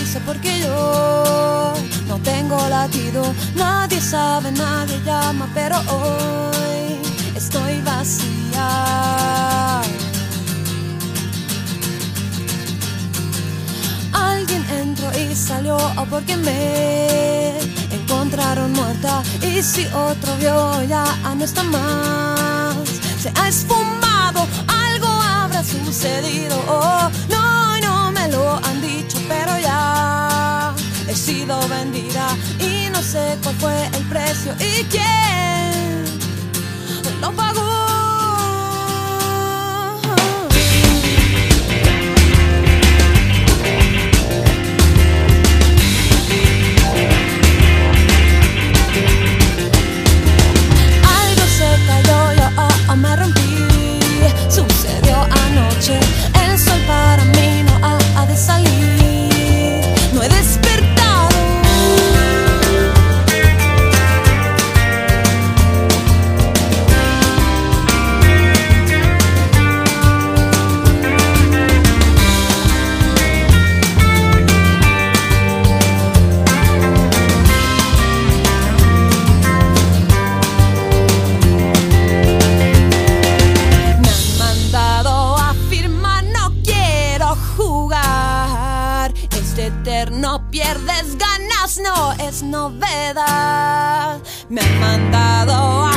piensa porque yo no tengo latido. Nadie sabe, nadie llama, pero hoy estoy vacía. Alguien entró y salió porque me encontraron muerta. Y si otro vio, ya no está más. Se ha esfumado, algo habrá sucedido. Oh, no me lo han dicho, pero ya he sido vendida. Y no sé cuál fue el precio y quién lo pagó. Me rompí, sucedió anoche. El sol para mí no ha de salir. No he despertado. No pierdes ganas, no es novedad. Me han mandado a